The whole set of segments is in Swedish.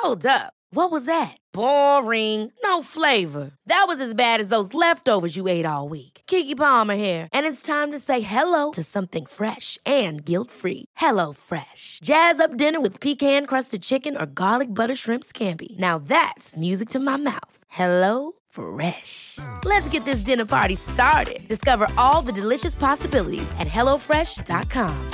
Hold up. What was that? Boring. No flavor. That was as bad as those leftovers you ate all week. Keke Palmer here, and it's time to say hello to something fresh and guilt-free. Hello Fresh. Jazz up dinner with pecan-crusted chicken or garlic butter shrimp scampi. Now that's music to my mouth. Hello Fresh. Let's get this dinner party started. Discover all the delicious possibilities at hellofresh.com.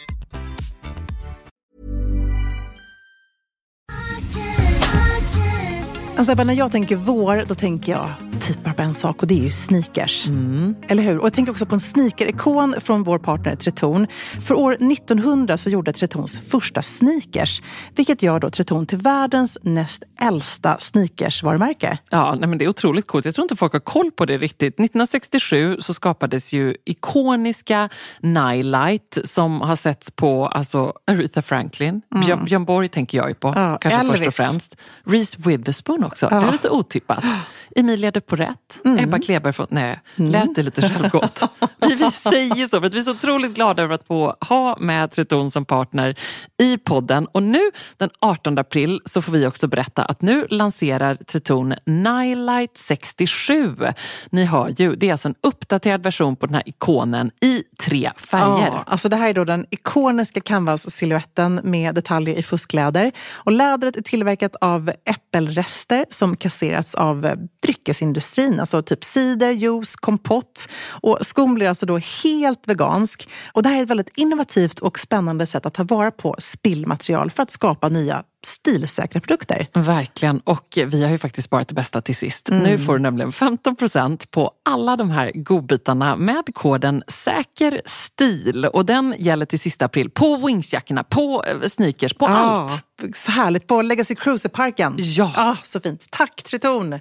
Alltså när jag tänker vår, då tänker jag typ bara på en sak, och det är ju sneakers. Eller hur? Och jag tänker också på en sneaker-ikon från vår partner Tretorn. För år 1900 så gjorde Tretorns första sneakers, vilket gör då Tretorn till världens näst äldsta sneakers-varumärke. Ja, nej, men det är otroligt coolt. Jag tror inte folk har koll på det riktigt. 1967 så skapades ju ikoniska Nightlight som har setts på alltså Aretha Franklin. Björn Borg tänker jag ju på, kanske Elvis. först och främst. Reese Witherspoon också, det är lite otippat. Emilia de Porrett, Ebba Kleber från... Nej, lät det lite självgott. Vi säger så, för att vi är så otroligt glada över att få ha med Tretorn som partner i podden. Och nu, den 18 april, så får vi också berätta att nu lanserar Tretorn Nightlight 67. Ni hör ju, det är alltså en uppdaterad version på den här ikonen i 3 färger. Ja, alltså det här är då den ikoniska canvas-silhuetten med detaljer i fuskläder. Och lädret är tillverkat av äppelrester som kasserats av dryckesindustrin, alltså typ cider, juice, kompott. Och skon blir alltså då helt vegansk. Och det här är ett väldigt innovativt och spännande sätt att ta vara på spillmaterial för att skapa nya stilsäkra produkter. Verkligen, och vi har ju faktiskt sparat det bästa till sist. Nu får du nämligen 15% på alla de här godbitarna med koden SÄKERSTIL. Och den gäller till sista april på Wingsjackorna, på sneakers, på allt. Så härligt, på Legacy Cruiser-parken. Ja. Så fint. Tack Tretorn!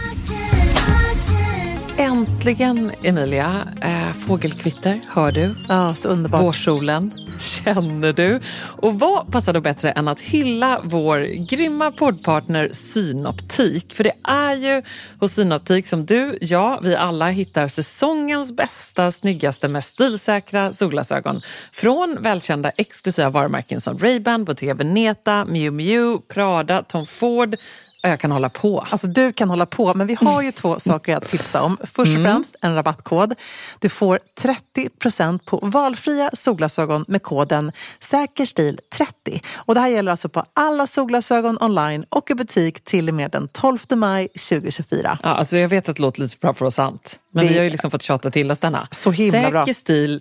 Äntligen, Emilia. Fågelkvitter, hör du? Ja, så underbart. Vårsolen, känner du? Och vad passar då bättre än att hylla vår grymma poddpartner Synoptik? För det är ju hos Synoptik som du, vi alla hittar säsongens bästa, snyggaste, mest stilsäkra solglasögon. Från välkända exklusiva varumärken som Ray-Ban, Bottega Veneta, Miu Miu, Prada, Tom Ford. Jag kan hålla på. Alltså du kan hålla på, men vi har ju 2 saker att tipsa om. Först och främst en rabattkod. Du får 30% på valfria solglasögon med koden SÄKERSTIL30. Och det här gäller alltså på alla solglasögon online och i butik till och med den 12 maj 2024. Ja, alltså jag vet att det låter lite bra för oss sant. Men vi har ju liksom fått tjata till oss denna. Så himla bra. Säker stil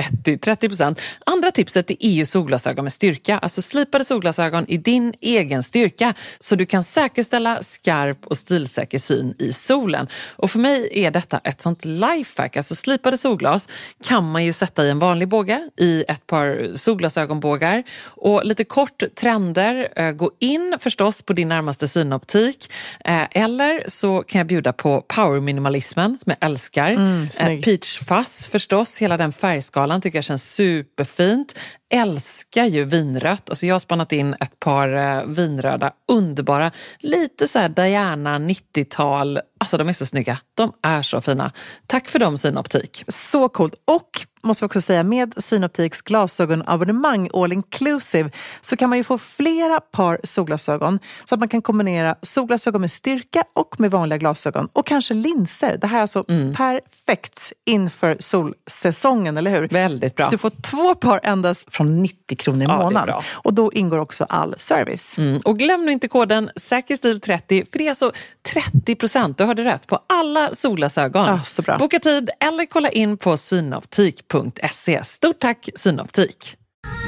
30%. Andra tipset är EU solglasögon med styrka. Alltså slipade solglasögon i din egen styrka. Så du kan säkerställa skarp och stilsäker syn i solen. Och för mig är detta ett sånt lifehack. Alltså slipade solglas kan man ju sätta i en vanlig båge. I ett par solglasögonbågar. Och lite kort trender. Gå in förstås på din närmaste synoptik. Eller så kan jag bjuda på power minimalismen som jag älskar. Peach fuzz förstås. Hela den färgskalan tycker jag känns superfint. Älskar ju vinrött. Alltså jag har spannat in ett par vinröda, underbara. Lite så här Diana 90-tal. Alltså de är så snygga. De är så fina. Tack för dem Synoptik. Så coolt. Och måste vi också säga, med Synoptiks glasögonabonnemang all inclusive så kan man ju få flera par solglasögon så att man kan kombinera solglasögon med styrka och med vanliga glasögon och kanske linser. Det här är alltså perfekt inför solsäsongen, eller hur? Väldigt bra. Du får 2 par endast från 90 kronor i månaden. Och då ingår också all service. Och glöm nu inte koden SÄKERSTIL30 för det är alltså 30%, du hörde rätt, på alla solglasögon. Så bra. Boka tid eller kolla in på synoptik.se. Stort tack Synoptik!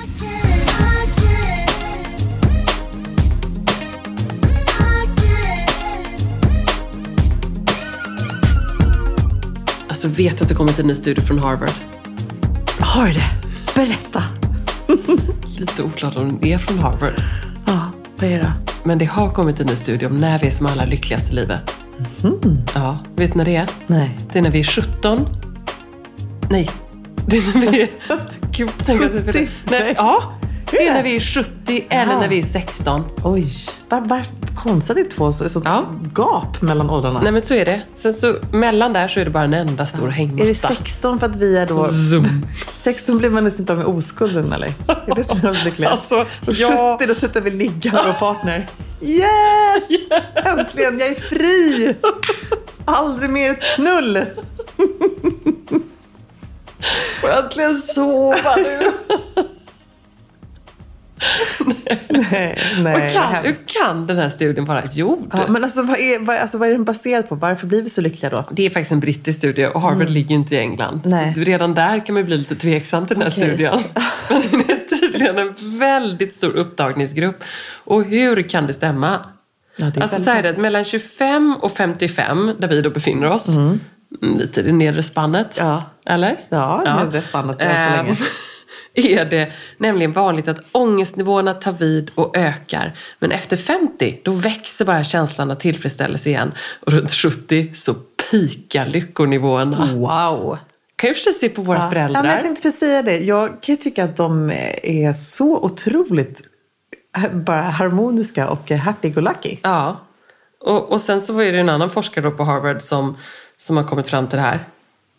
Alltså vet att det kommit en ny studie från Harvard. Har det? Berätta! Lite oklart om det är från Harvard. Ja, vad är det? Men det har kommit en ny studie om när vi är som allra lyckligast i livet. Ja, vet ni när det är? Nej. Det är när vi är 17. Nej. Det är när vi är... Gud, tänk att det är... Nej. Ja, det är när vi är 70 eller när vi är 16. Oj, varför konstigt det är 2 så gap mellan åldrarna? Nej men så är det. Sen så mellan där så är det bara en enda stor hängmatta. Är det 16 för att vi är då... Zoom. 16 blir man nästan inte med oskulden, eller? Är det som är så lyckligt? Alltså, och 70 då slutar vi ligga med vår partner. Yes! Äntligen, jag är fri! Aldrig mer ett knull! Och äntligen sova nu. Nej, Hur kan den här studien vara gjord? Ja, men alltså, vad är den baserad på? Varför blir vi så lyckliga då? Det är faktiskt en brittisk studie och Harvard ligger inte i England. Nej. Så redan där kan man bli lite tveksam till den här studien. Men det är tydligen en väldigt stor upptagningsgrupp. Och hur kan det stämma? Ja, det är alltså så är det att mellan 25 och 55, där vi då befinner oss, lite i det nedre spannet. Ja. Eller? Ja, nedre spannet så länge. Är det nämligen vanligt att ångestnivåerna tar vid och ökar. Men efter 50, då växer bara känslan av tillfredsställelse igen. Och runt 70 så pikar lyckonivåerna. Wow! Kan ju förstås se på våra föräldrar. Ja, men jag tänkte precis säga det. Jag kan ju tycka att de är så otroligt bara harmoniska och happy-go-lucky. Ja, och sen så var det en annan forskare då på Harvard som har kommit fram till det här.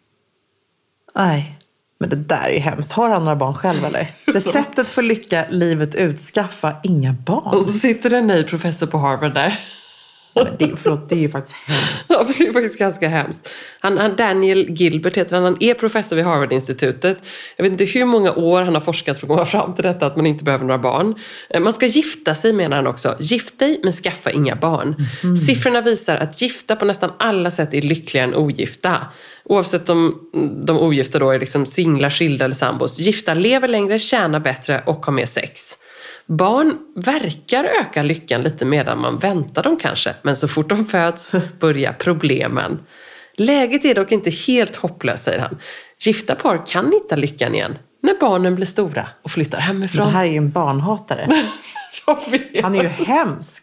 Nej. Men det där är hemskt. Har han några barn själv eller? Receptet för lycka, livet ut, skaffa inga barn. Och så sitter en ny professor på Harvard där. Det är ju faktiskt hemskt. Ja, det är faktiskt ganska hemskt. Han Daniel Gilbert heter han. Han är professor vid Harvard-institutet. Jag vet inte hur många år han har forskat för att komma fram till detta att man inte behöver några barn. Man ska gifta sig, menar han också. Gift dig men skaffa inga barn. Siffrorna visar att gifta på nästan alla sätt är lyckligare än ogifta. Oavsett om de ogifta då är liksom singlar, skilda eller sambos. Gifta lever längre, tjänar bättre och har mer sex. Barn verkar öka lyckan lite medan man väntar dem kanske. Men så fort de föds börjar problemen. Läget är dock inte helt hopplöst, säger han. Gifta par kan hitta lyckan igen när barnen blir stora och flyttar hemifrån. Det här är ju en barnhatare. Jag vet. Han är ju hemsk.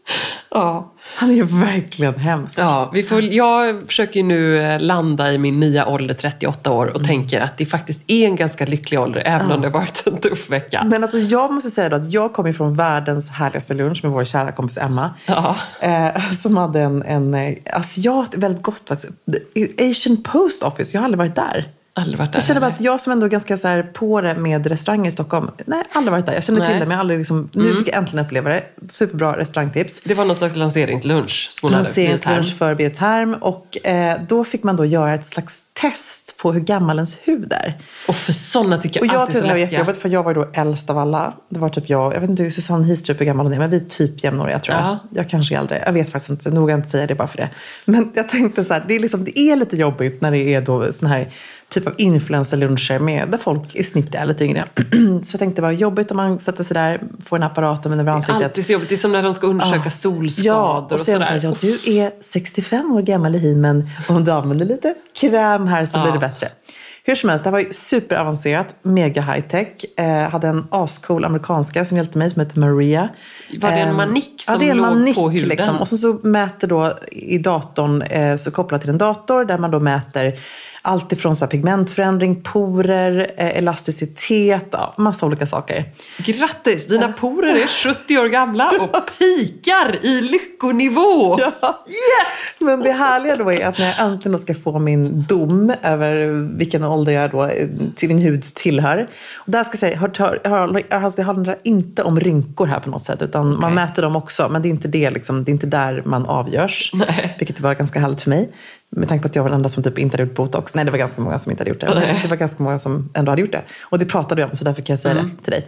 Ja. Han är ju verkligen hemsk. Ja, jag försöker ju nu landa i min nya ålder, 38 år, och tänker att det faktiskt är en ganska lycklig ålder, även om det har varit en tuff vecka. Men alltså jag måste säga då att jag kommer från världens härligaste lunch med vår kära kompis Emma. Ja. Som hade en asiat, väldigt gott faktiskt. Asian Post Office, jag har aldrig varit där. Jag känner bara att jag som ändå är ganska så här på det med restauranger i Stockholm. Nej, aldrig varit där. Jag känner till det, men jag aldrig liksom, nu fick jag äntligen uppleva det. Superbra restaurangtips. Det var någon slags lanseringslunch. Lanseringslunch för bioterm. Och då fick man då göra ett slags test på hur gammal ens hud är. Och för sådana tycker jag och jag alltid så tyckte det var läskiga. jättejobbigt, för jag var då äldst av alla. Det var typ jag vet inte Susanne Histrup hur gammal hon är, men vi är typ jämnåriga tror jag. Ja. Jag kanske är äldre, jag vet faktiskt inte, noga inte säga det bara för det. Men jag tänkte så här, det är lite jobbigt när det är då sån här typ av influencerluncher med där folk i snitt är lite yngre. Så jag tänkte det var jobbigt om man sätter sig där, får en apparaten med över ansiktet. Alltid så jobbigt, det är som när de ska undersöka solskador ja, och så är de så här, ja, du är 65 år gammal i hyn, men om du använder lite kräm här så blir det bättre. Hur som helst, det var ju superavancerat, mega high-tech. Hade en ascool amerikanska som hjälpte mig som heter Maria. Var det en manik som ja, det är en låg manik, på huden? liksom. Och så mäter då i datorn, så kopplat till en dator där man då mäter allt ifrån så här pigmentförändring, porer, elasticitet, ja, massa olika saker. Grattis, dina porer är 70 år gamla och pikar i lyckonivå. Ja. Yes! Men det härliga då är att när jag äntligen då ska få min dom över vilken ålder jag då till min hud tillhör. Och där ska jag säga, det handlar inte om rynkor här på något sätt, utan man mäter dem också, men det är inte det liksom, det är inte där man avgörs. Nej. Vilket var ganska härligt för mig. Med tanke på att jag var den enda som typ inte hade gjort botox. Nej, det var ganska många som inte hade gjort det. Men det var ganska många som ändå hade gjort det. Och det pratade jag om, så därför kan jag säga det till dig.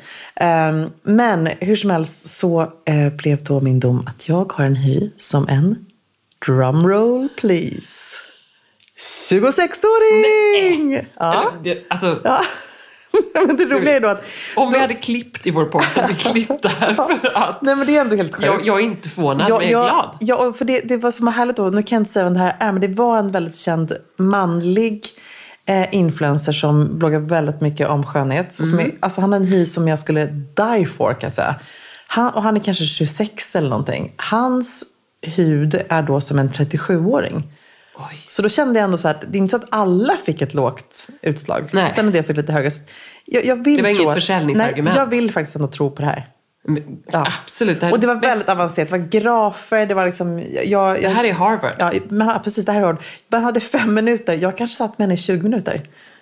Men hur som helst så blev då min dom att jag har en hy som en, drumroll please, 26-åring! Nej. Ja. Alltså... Ja. Men det roliga är då att... Om vi hade klippt i vår podd så hade vi klippt där för att... Nej, men det är ändå helt sjukt. Jag är inte förvånad, men jag är glad. Ja, för det var som var härligt då. Nu kan jag inte säga vem det här är, men det var en väldigt känd manlig influencer som bloggar väldigt mycket om skönhet. Som är, alltså han har en hy som jag skulle die for, kan jag säga. Han är kanske 26 eller någonting. Hans hud är då som en 37-åring. Oj. Så då kände jag ändå så att det är inte så att alla fick ett lågt utslag. Nej. Utan en del fick lite högre. Jag vill det var tro inget försäljningsargument. Nej, jag vill faktiskt ändå tro på det här. Ja. Absolut. Och det var väldigt avancerat. Det var grafer, det var liksom... Det här är Harvard. Ja, men precis, det här är Harvard. Man hade 5 minuter. Jag kanske satt med henne i 20 minuter.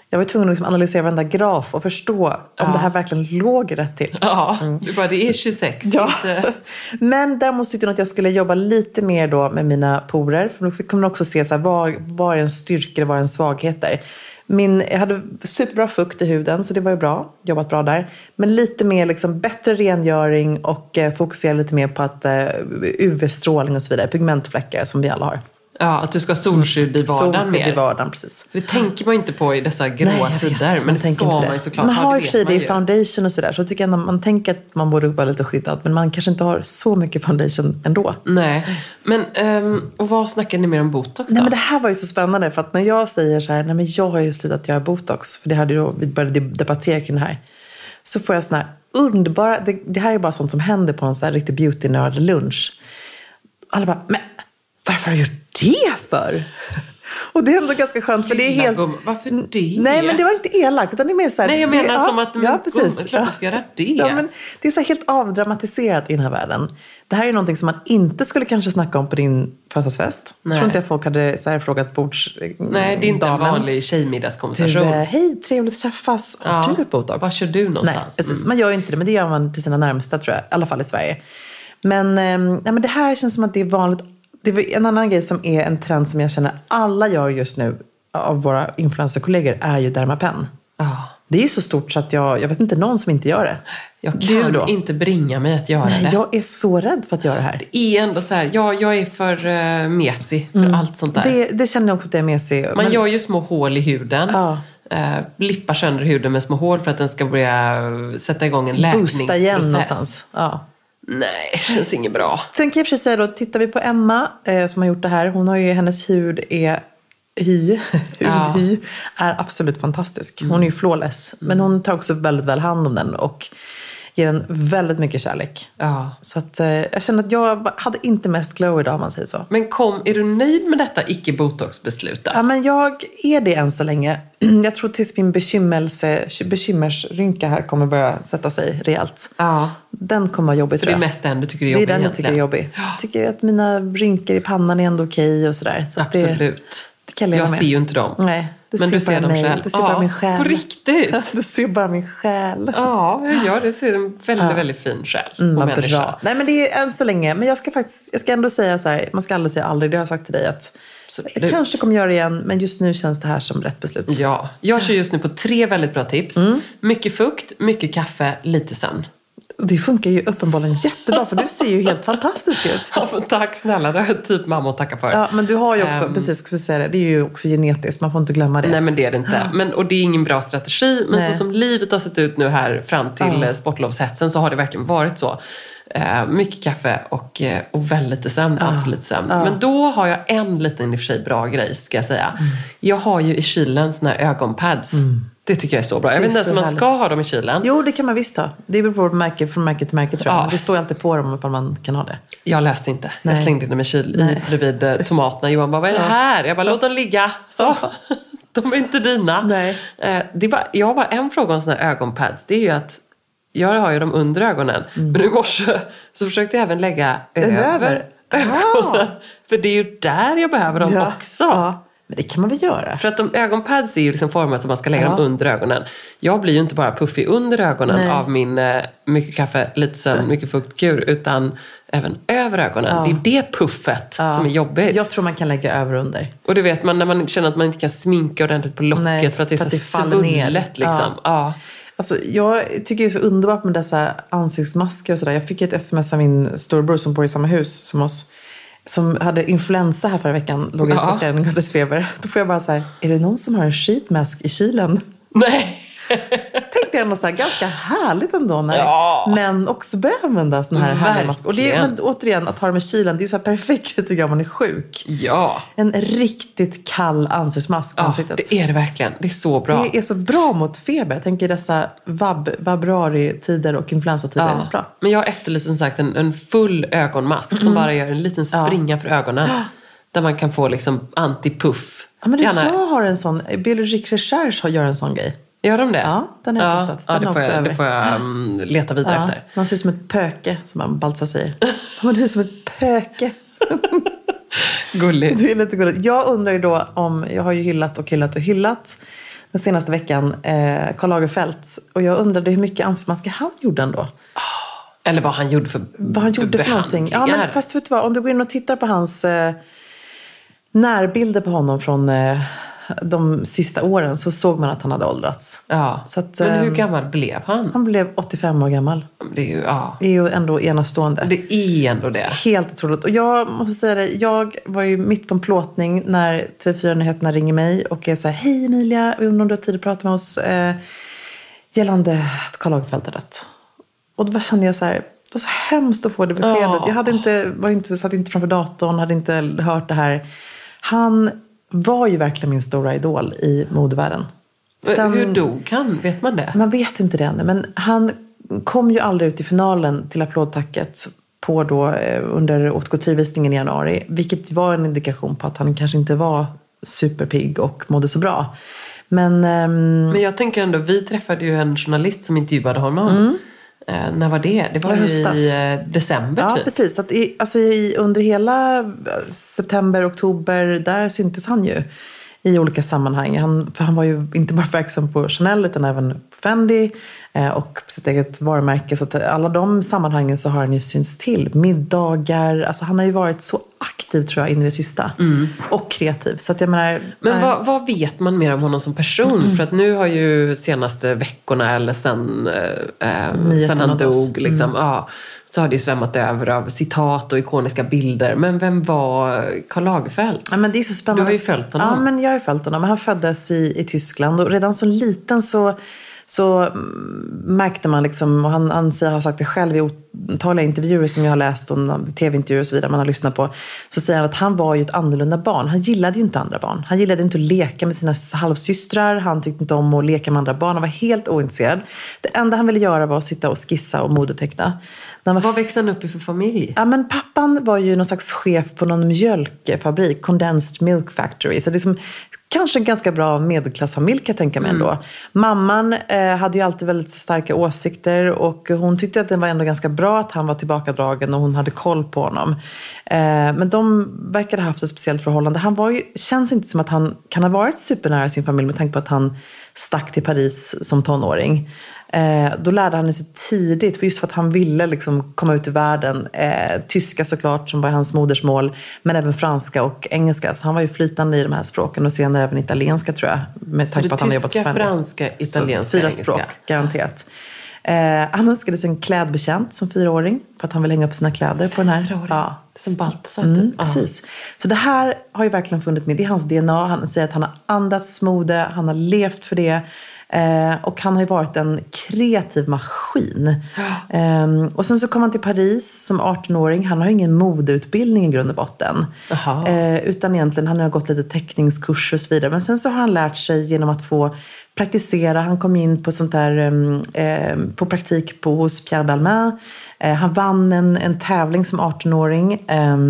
Jag var tvungen att liksom analysera varenda graf och förstå om det här verkligen låg rätt till. Ja, du bara, det är 26. Ja. Men däremot tyckte jag att jag skulle jobba lite mer då med mina porer. För då kommer man också se så här, var är en styrka och var är en svaghet där. Jag hade superbra fukt i huden, så det var ju bra. Jobbat bra där. Men lite mer liksom bättre rengöring och fokusera lite mer på att UV-strålning och så vidare. Pigmentfläckar som vi alla har. Ja, att du ska ha solskydd i vardagen mer. Solskydd i vardagen, precis. Det tänker man inte på i dessa gråa tider. Men det ska man ju såklart man ha. har i och för sig det i foundation och sådär. Så jag tycker ändå man tänker att man borde vara lite skyddad. Men man kanske inte har så mycket foundation ändå. Nej, men och vad snackar ni mer om botox då? Nej, men det här var ju så spännande. För att när jag säger så här, nej men jag har ju slutat göra botox. För det hade ju vi började debattera kring det här. Så får jag sån här underbara, det här är bara sånt som händer på en sån här riktig beauty-nörd lunch. Alla bara, men varför har du gjort det för? Och det är ändå ganska skönt för det är helt... Varför det? Nej, men det var inte elakt utan det är mer så här... Nej, jag menar som att precis. Klart du ska göra det. Ja, men det är så här helt avdramatiserat i den här världen. Det här är någonting som man inte skulle kanske snacka om på din födelsedagsfest. Jag tror inte att folk hade så här frågat bords... Nej, det är inte en vanlig tjejmiddagskonversation. Hej, trevligt att träffas. Har du botox? Var kör du någonstans? Nej, precis. Man gör ju inte det, men det gör man till sina närmsta tror jag. I alla fall i Sverige. Men det här känns som att det är vanligt. Det är en annan grej som är en trend som jag känner alla gör just nu av våra influencerkollegor är ju Dermapen. Det är ju så stort så att jag vet inte någon som inte gör det. Jag kan inte bringa mig att göra det. Jag är så rädd för att göra det här. Det är ändå så här, jag är för mesig för allt sånt där. Det känner jag också att det är mesig. Man gör ju små hål i huden. Ja. Blippar sönder huden med små hål för att den ska börja sätta igång en läkningsprocess. Boosta igen någonstans. Ja. Nej, det känns inget bra. Sen kan jag för sig säga då, tittar vi på Emma som har gjort det här. Hon har ju, hennes hud är hudhy är absolut fantastisk. Hon är ju flawless. Men hon tar också väldigt väl hand om den och ger den väldigt mycket kärlek. Ja. Så att jag känner att jag hade inte mest glow idag om man säger så. Men är du nöjd med detta icke-botox-beslut då? Ja, men jag är det än så länge. Jag tror tills min bekymmersrynka här kommer börja sätta sig rejält. Ja. Den kommer vara jobbig, tror jag. Det är mest den du tycker är jobbig. Det är den jag tycker är jobbig. Jag tycker att mina rynkor i pannan är ändå okej och sådär. Så absolut. Det kan jag ser ju inte dem. Nej, du ser dem själv. Du ser bara min själ. På riktigt? Du ser bara min själ. Ja, det ser en väldigt, väldigt fin själ. Vad bra. Nej, men det är än så länge. Men jag ska ändå säga så här. Man ska aldrig säga aldrig. Det har jag sagt till dig att jag kanske kommer göra det igen. Men just nu känns det här som rätt beslut. Ja, jag kör just nu på 3 väldigt bra tips. Mycket fukt, mycket kaffe, lite sömn. Det funkar ju uppenbarligen jättebra för du ser ju helt fantastisk ut. Ja, men tack snälla, det är typ mamma att tacka för. Ja, men du har ju också, precis ska vi säga det är ju också genetiskt, man får inte glömma det. Nej, men det är det inte. Och det är ingen bra strategi, men så som livet har sett ut nu här fram till sportlovshetsen så har det verkligen varit så. Mycket kaffe och väldigt lite sömn, allt för lite sömn. Men då har jag en liten i och för sig bra grej ska jag säga. Jag har ju i kylen såna här ögonpads. Det tycker jag är så bra. Jag vet inte ens om man ska ha dem i kylen. Jo, det kan man visst ha. Det beror på märke från märke till märke tror jag. Men det står ju alltid på dem ifall man kan ha det. Jag läste inte. Nej. Jag slängde in dem i kyl bredvid tomaterna. Johan bara, vad är det här? Jag bara, låt dem ligga. Så. De är inte dina. Nej. Jag har bara en fråga om såna här ögonpads. Det är ju att jag har ju dem under ögonen. Men i morse så försökte jag även lägga över ögonen. För det är ju där jag behöver dem också. Ja. Men det kan man väl göra. För att ögonpads är ju liksom format som man ska lägga dem under ögonen. Jag blir ju inte bara puffig under ögonen av min mycket kaffe, lite sömn, mycket fuktkur. Utan även över ögonen. Det är det puffet som är jobbigt. Jag tror man kan lägga över och under. Och det vet man när man känner att man inte kan sminka ordentligt på locket. För att det är så svullet liksom. Ja. Alltså, jag tycker det är så underbart med dessa ansiktsmasker och sådär. Jag fick ett sms av min storbror som bor i samma hus som oss. Som hade influensa här förra veckan. Låg i 41 graders feber. Då får jag bara så här, är det någon som har en sheetmask i kylen? Nej. Tänkte jag ändå så här, ganska härligt ändå när men också börja använda sån här härliga mask. Och det är, men återigen, att ha dem i kylen, det är så här perfekt tycker jag om man är sjuk. Ja. En riktigt kall ansiktsmask på ansiktet. Det är det verkligen. Det är så bra. Det är så bra mot feber. Jag tänker dessa vabruari-tider och influensatider är bra. Men jag efterlyser som sagt en full ögonmask som bara gör en liten springa för ögonen. Där man kan få liksom antipuff. Ja, men jag har en sån, Biologique Recherche gör en sån grej. Gör de det? Ja, den har jag testat. Det får jag leta vidare efter. Man ser ut som ett pöke, som man Baltzar säger. Man ser ut som ett pöke. Gulligt. Det är lite gulligt. Jag undrar ju då om, jag har ju hyllat. den senaste veckan, Karl Lagerfeld. Och jag undrade hur mycket ansiktsmasker han gjorde ändå. Eller vad han gjorde för någonting. Ja, men fast vet du vad, om du går in och tittar på hans närbilder på honom från de sista åren, så såg man att han hade åldrats. Ja, så att, men hur gammal blev han? Han blev 85 år gammal. Det är ju ändå enastående. Det är ändå det. Helt otroligt. Och jag måste säga det, jag var ju mitt på en plåtning när TV4-nyheterna ringer mig och är så här: hej Emilia, vi undrar om du har tid att prata med oss gällande att Karl Lagerfeld har dött. Och då bara kände jag så här, det var så hemskt att få det beskedet. Jag hade satt inte framför datorn, hade inte hört det här. Han var ju verkligen min stora idol i modevärlden. Hur dog han? Vet man det? Man vet inte det ännu, men han kom ju aldrig ut i finalen till applådtacket på då, under haute couture-visningen i januari. Vilket var en indikation på att han kanske inte var superpigg och mådde så bra. Men jag tänker ändå, vi träffade ju en journalist som intervjuade honom. När var det? Det var ju i december typ. Ja, precis. Så att under hela september, oktober, där syntes han ju i olika sammanhang. För han var ju inte bara verksam på Chanel utan även på Fendi och på sitt eget varumärke. Så att alla de sammanhangen så har han ju synts till. Middagar, alltså han har ju varit så aktiv tror jag in i det sista. Och kreativ. Så att jag menar, men vad vet man mer om honom som person? För att nu har ju senaste veckorna eller sen han dog liksom, så har det ju svämmat över av citat och ikoniska bilder. Men vem var Karl Lagerfeld? Ja, men det är så spännande. Du har ju följt honom. Ja, men jag har ju följt honom. Han föddes i Tyskland och redan som liten så märkte man liksom, och han har sagt det själv i otaliga intervjuer som jag har läst och tv-intervjuer och så vidare man har lyssnat på, så säger han att han var ju ett annorlunda barn. Han gillade ju inte andra barn. Han gillade inte att leka med sina halvsystrar. Han tyckte inte om att leka med andra barn. Han var helt ointresserad. Det enda han ville göra var att sitta och skissa och modeteckna. Vad växte han upp i för familj? Ja, men pappan var ju någon slags chef på någon mjölkfabrik, Condensed Milk Factory. Så det är som kanske en ganska bra medelklassfamilj kan jag tänka mig ändå. Mamman hade ju alltid väldigt starka åsikter och hon tyckte att det var ändå ganska bra att han var tillbakadragen och hon hade koll på honom. Men de verkade ha haft ett speciellt förhållande. Känns inte som att han kan ha varit supernära sin familj med tanke på att han stack till Paris som tonåring. Då lärde han sig tidigt, för just för att han ville liksom komma ut i världen. Tyska såklart som var hans modersmål, men även franska och engelska. Så han var ju flytande i de här språken och senare även italienska tror jag. Med tanke på att han jobbat tyska, franska, italienska, 4 språk, garanterat. Han önskade sig en klädbetjänt som 4-åring för att han vill hänga upp sina kläder på den här. Ja. Som Baltasar. Precis. Så det här har ju verkligen funnits med. Det är hans DNA. Han säger att han har andats mode, han har levt för det. Och han har ju varit en kreativ maskin. Och sen så kom han till Paris som 18-åring. Han har ingen modeutbildning i grund och botten. Utan egentligen, han har gått lite teckningskurser och så vidare. Men sen så har han lärt sig genom att få praktisera. Han kom in på sånt där på praktik hos Pierre Balmain. Han vann en tävling som 18-åring.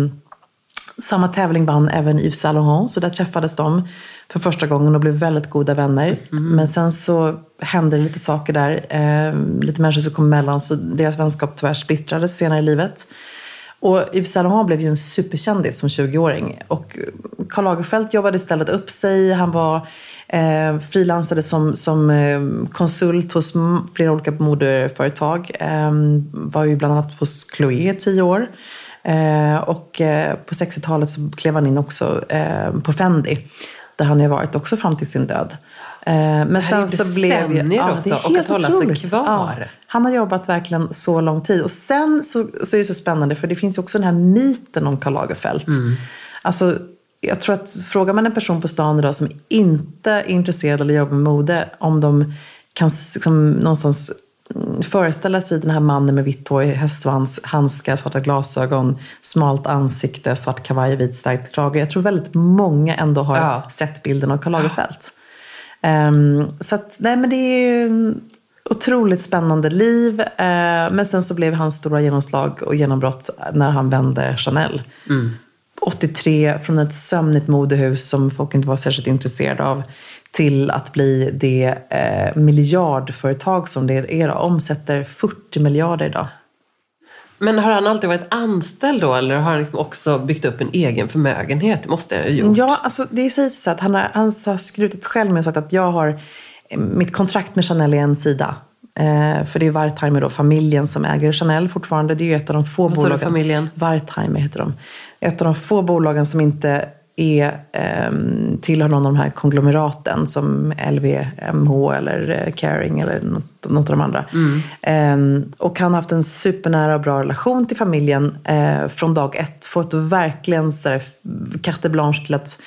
Samma tävling vann även Yves Saint Laurent, så där träffades de för första gången och blev väldigt goda vänner. Men sen så hände lite saker där, lite människor som kom emellan, så deras vänskap tyvärr splittrades senare i livet. Och Yves Saint Laurent blev ju en superkändis som 20-åring. Och Karl Lagerfeld jobbade istället upp sig. Han var frilansade som konsult hos flera olika modeföretag. Var ju bland annat hos Chloé 10 år. Och på 60-talet så klev han in också på Fendi, där han har varit också fram till sin död. Men sen så blev ju det är helt otroligt. Han har jobbat verkligen så lång tid. Och sen så är det så spännande, för det finns ju också den här myten om Karl Lagerfeld. Alltså, jag tror att frågar man en person på stan idag som inte är intresserad eller jobbar med mode, om de kan liksom någonstans föreställa sig den här mannen med vitt hår, hästsvans, handskar, svarta glasögon, smalt ansikte, svart kavaj, vit starkt krage. Jag tror väldigt många ändå har sett bilden av Karl Lagerfeld. Så att, nej, men det är ju otroligt spännande liv. Men sen så blev hans stora genomslag och genombrott när han vände Chanel. 83, från ett sömnigt modehus som folk inte var särskilt intresserade av, till att bli det miljardföretag som det är då, omsätter 40 miljarder idag. Men har han alltid varit anställd då? Eller har han liksom också byggt upp en egen förmögenhet? Det måste jag ha gjort. Ja, alltså det sägs så att han har skrutit själv med och sagt att jag har... Mitt kontrakt med Chanel är en sida. För det är Wertheimer då, familjen som äger Chanel fortfarande. Det är ju ett av de få bolagen. Vad sa du, familjen? Wertheimer heter de. Ett av de få bolagen som inte tillhör någon av de här konglomeraten som LVMH eller Kering eller något av de andra. Och han har haft en supernära och bra relation till familjen från dag ett. Fått verkligen så här, carte blanche till att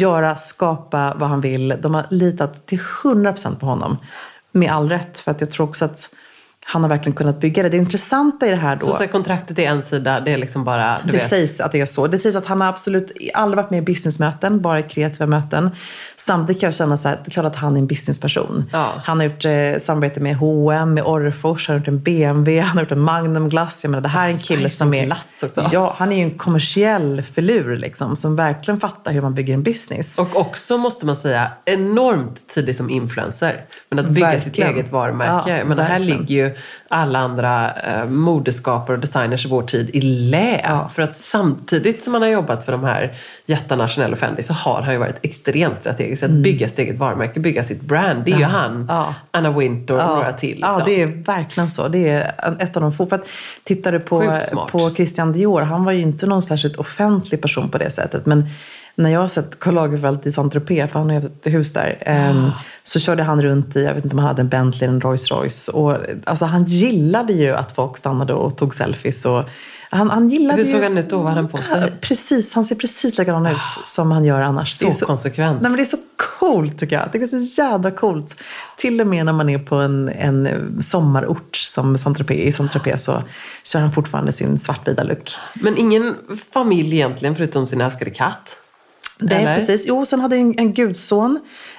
skapa vad han vill. De har litat till 100% på honom. Med all rätt, för att jag tror också att han har verkligen kunnat bygga det. Det intressanta i det här då... Så kontraktet är en sida, det är liksom bara... Det sägs att det är så. Det sägs att han har absolut aldrig varit med i businessmöten, bara i kreativa möten. Samtidigt kan jag känna så här, det är klart att han är en businessperson. Ja. Han har gjort samarbete med H&M, med Orrefors, han har gjort en BMW, han har gjort en Magnum glass. Jag menar, det här är en kille som är... glass också. Ja, han är ju en kommersiell filur liksom, som verkligen fattar hur man bygger en business. Och också måste man säga, enormt tidig som influencer. Men att bygga sitt eget varumärke. Ja, men det här ligger ju alla andra modeskapare och designers i vår tid i lä. Ja. För att samtidigt som man har jobbat för de här jättarna Chanel och Fendi så har han ju varit extremt strategisk. Att bygga sitt eget varumärke, bygga sitt brand. Det är ju han, Anna Wintour och några till. Liksom. Ja, det är verkligen så. Det är ett av de få. För att tittar du på Christian Dior, han var ju inte någon särskilt offentlig person på det sättet. Men när jag har sett Karl Lagerfeld i Saint-Tropez, för han har ett hus där, så körde han runt i, jag vet inte om han hade en Bentley eller en Rolls Royce. Och, alltså, han gillade ju att folk stannade och tog selfies. Och han gillade Hur såg han ut då? Vad hade han på sig? Precis, han ser precis likadan ut som han gör annars. Så konsekvent. Nej, men det är så coolt tycker jag. Det är så jävla coolt. Till och med när man är på en sommarort som Saint-Tropez så kör han fortfarande sin svartvita look. Men ingen familj egentligen förutom sin älskade katt? Nej, precis. Jo, sen hade en gudson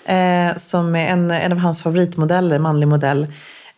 som är en av hans favoritmodeller, manlig modell.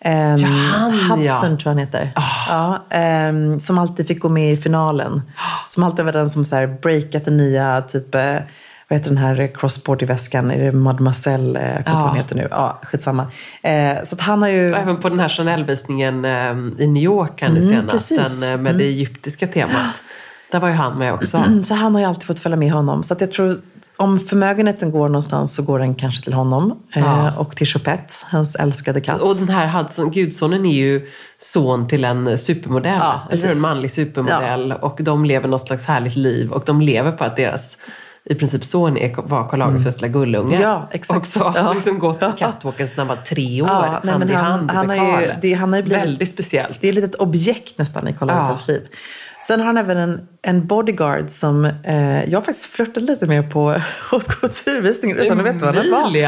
Hudson tror han heter. Ja, som alltid fick gå med i finalen. Som alltid var den som så här breakat den nya typ... vad heter den här crossbody-väskan? Är det Mademoiselle? Jag kommer inte vad heter nu. Ja, skitsamma. Så att han har ju... Även på den här Chanel-visningen i New York kan du senast. Den med det egyptiska temat. Där var ju han med också. Så han har ju alltid fått följa med honom. Så att jag tror, om förmögenheten går någonstans så går den kanske till honom. Och till Choupette, hans älskade katt. Och den här Hudson, gudsonen är ju son till en supermodell. Eller en manlig supermodell. Och de lever något slags härligt liv. Och de lever på att deras... i princip son var Karl Lagerfelds gullunge. Ja, exakt. Och så har liksom gått catwalken snabba 3 år. Han har ju blivit väldigt speciellt. Det är ett objekt nästan i Karl Lagerfelds liv. Sen har han även en bodyguard som jag faktiskt flörtade lite med på haute couture-visningen utan att veta vad det var.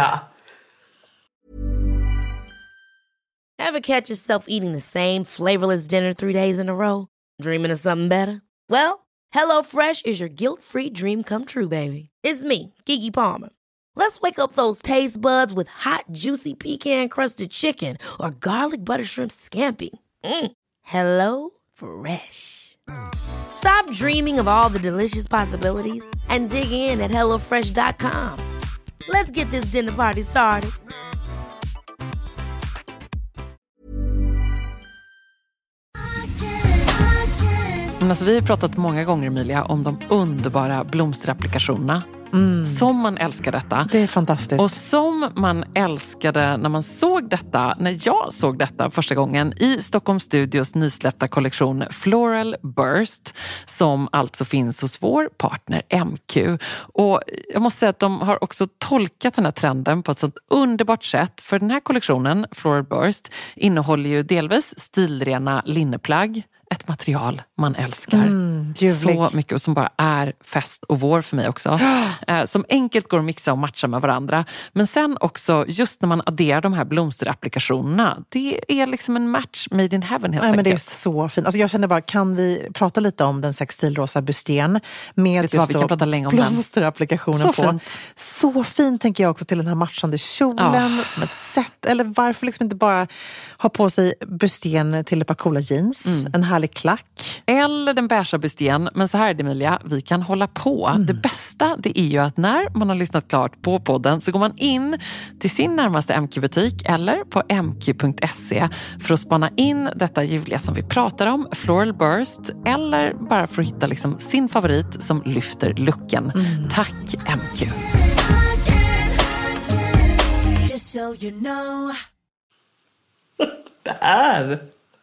Ever catch yourself eating the same flavorless dinner 3 days in a row? Dreaming of something better? Well, HelloFresh is your guilt-free dream come true, baby. It's me, Keke Palmer. Let's wake up those taste buds with hot, juicy pecan-crusted chicken or garlic butter shrimp scampi. Hello Fresh. Stop dreaming of all the delicious possibilities and dig in at HelloFresh.com. Let's get this dinner party started. Alltså, vi har pratat många gånger, Emilia, om de underbara blomsterapplikationerna. Som man älskar detta. Det är fantastiskt. Och som man älskade när man såg detta, när jag såg detta första gången i Stockholm Studios nysläppta kollektion Floral Burst, som alltså finns hos vår partner MQ. Och jag måste säga att de har också tolkat den här trenden på ett sånt underbart sätt. För den här kollektionen, Floral Burst, innehåller ju delvis stilrena linneplagg. Ett material man älskar så mycket och som bara är fest och vår för mig också. Som enkelt går att mixa och matcha med varandra. Men sen också, just när man adderar de här blomsterapplikationerna, det är liksom en match made in heaven helt enkelt. Men det är så fint. Alltså jag känner bara, kan vi prata lite om den sextilrosa busten med just vi kan prata länge om blomsterapplikationen så på. Fint. Så fint tänker jag också till den här matchande kjolen som ett set. Eller varför liksom inte bara ha på sig busten till ett par coola jeans, en härlig klack. eller den beiga bustén. Men så här är det, Emilia, vi kan hålla på. Det bästa det är ju att när man har lyssnat klart på podden så går man in till sin närmaste MQ-butik eller på mq.se för att spana in detta ljuvliga som vi pratar om, Floral Burst, eller bara för att hitta liksom sin favorit som lyfter looken. Tack MQ! So you know. Det här!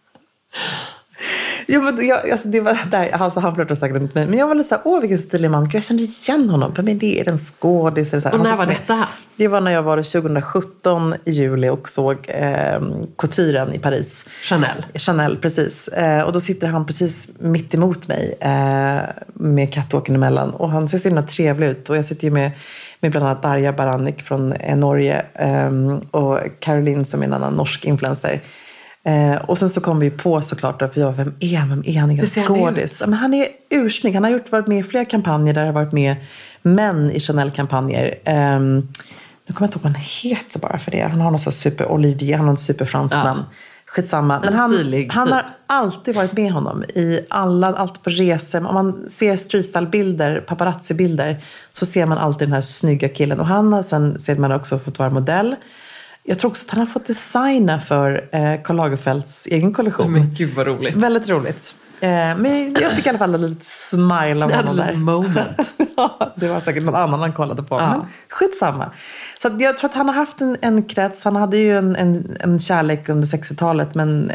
Jo, men det var där, alltså, han flörtade säkert med mig. Men jag var lite såhär, vilken stilig man. Jag kände igen honom. För mig det är en skådis. Och när var detta? Det var när jag var 2017 i juli och såg Couturen i Paris. Chanel, precis. Och då sitter han precis mitt emot mig med catwalken emellan. Och han ser så himla trevlig ut. Och jag sitter ju med bland annat Darja Baranik från Norge och Caroline som är en annan norsk influencer. Och sen så kom vi på såklart då, för jag, vem är han? Är en skådis? Men han är ursnygg. Han har varit med i flera kampanjer där det har varit med män i Chanel-kampanjer. Nu kommer jag inte ihåg vad han heter bara för det. Han har någon sån super Olivier, han har något superfranskt namn. Skitsamma. Men han har alltid varit med honom i allt på resor. Om man ser streetstyle-bilder, paparazzi-bilder, så ser man alltid den här snygga killen. Och han har sen ser man också fått vara modell. Jag tror också att han har fått designa för Karl Lagerfelds egen kollektion. Men gud vad roligt. Väldigt roligt. Men jag fick i alla fall en liten smile av honom där. Moment. Ja, det var säkert någon annan han kollade på. Ja. Men skitsamma. Så att jag tror att han har haft en krets. Han hade ju en kärlek under 60-talet. Men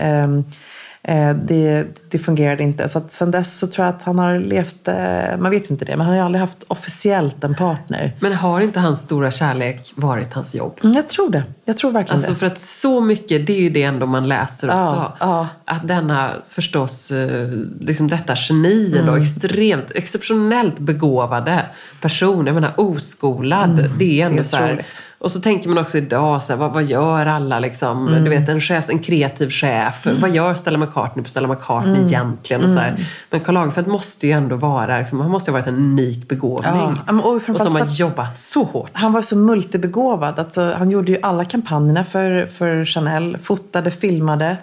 det fungerade inte. Så att sen dess så tror jag att han har levt, man vet ju inte det, men han har aldrig haft officiellt en partner. Men har inte hans stora kärlek varit hans jobb? Jag tror det. Jag tror verkligen alltså det. För att så mycket, det är ju det ändå man läser också. Ja. Att denna förstås, liksom detta geni och exceptionellt begåvade person, jag menar oskolad, det är ändå det är så här. otroligt. Och så tänker man också idag så här, vad gör alla liksom, du vet en kreativ chef, vad gör Stella McCartney på Stella McCartney egentligen och så här. Men Karl Lagerfeld måste ju ändå vara liksom, han måste ha varit en unik begåvning och som har jobbat så hårt. Han var så multibegåvad att han gjorde ju alla kampanjerna för Chanel, fotade, filmade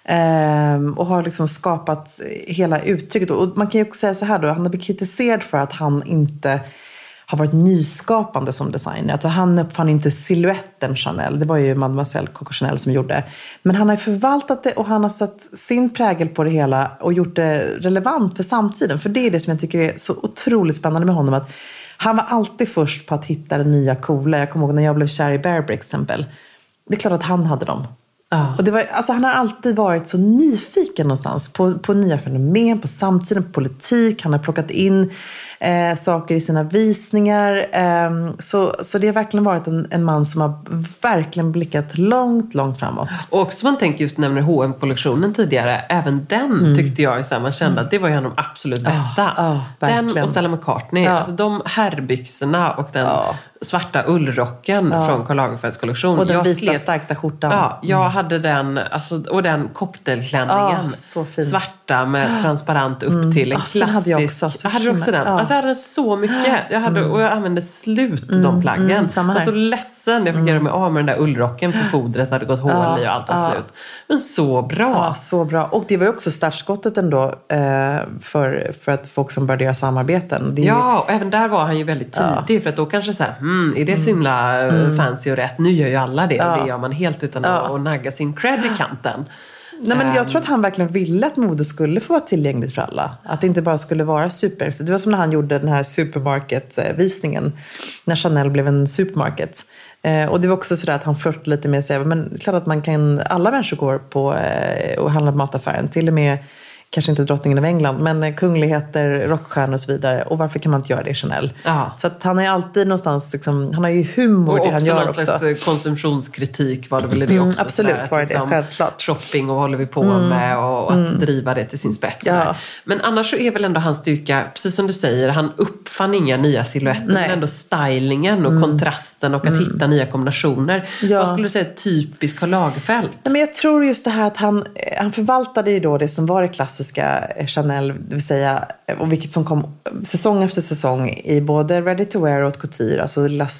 och har liksom skapat hela uttrycket. Och man kan ju också säga så här då, han har blivit kritiserad för att han inte har varit nyskapande som designer. Alltså han uppfann inte silhuetten Chanel. Det var ju Mademoiselle Coco Chanel som gjorde. Men han har förvaltat det och han har satt sin prägel på det hela och gjort det relevant för samtiden. För det är det som jag tycker är så otroligt spännande med honom. Att han var alltid först på att hitta det nya coola. Jag kommer ihåg när jag blev kär i Burberry exempel. Det är klart att han hade dem. Och det var, alltså han har alltid varit så nyfiken någonstans på nya fenomen, på samtiden, på politik. Han har plockat in saker i sina visningar. Så det har verkligen varit en man som har verkligen blickat långt, långt framåt. Och också man tänker just nämner H&M-kollektionen tidigare. Även den tyckte jag så här, man kände att det var ju en av de absolut bästa. Den och Stella McCartney. Alltså de herrbyxorna och den svarta ullrocken från Karl Lagerfelds kollektion. Och den vita stärkta skjortan. Ja, jag hade den, alltså, och den cocktailklänningen. Så fin. Svarta med transparent upp till en klassisk. Hade jag också. Jag hade också den. Alltså jag hade den så mycket. Och jag använde slut de plaggen. Jag var så ledsen. Jag fick göra mig av med den där ullrocken för fodret hade gått hål i och allt var slut. Men så bra. Ja, så bra. Och det var ju också startskottet ändå för att folk som började göra samarbeten. Och även där var han ju väldigt tidig. För att då kanske så här, är det så himla fancy och rätt? Nu gör ju alla det. Och det gör man helt utan att nagga sin cred i kanten. Nej, men jag tror att han verkligen ville att mode skulle få vara tillgängligt för alla. Att det inte bara skulle vara super. Det var som när han gjorde den här supermarket-visningen. När Chanel blev en supermarket. Och det var också sådär att han flörtade lite med sig. Men klart att man kan, alla människor går på och handlar på mataffären. Till och med kanske inte drottningen av England, men kungligheter, rockstjärnor och så vidare. Och varför kan man inte göra det i Chanel? Så att han är alltid någonstans, liksom, han har ju humor och det han gör också. Och någon slags konsumtionskritik var det väl det också. Absolut var det liksom, självklart. Shopping och vad håller vi på med och att driva det till sin spets. Men annars så är väl ändå hans styrka, precis som du säger, han uppfann inga nya silhuetter, men ändå stylingen och kontrasten och att hitta nya kombinationer. Vad skulle du säga typiskt Karl Lagerfeld? Nej, men jag tror just det här att han förvaltade ju då det som var det klassiska Chanel, det vill säga, och vilket som kom säsong efter säsong i både ready to wear och couture, alltså det lilla svarta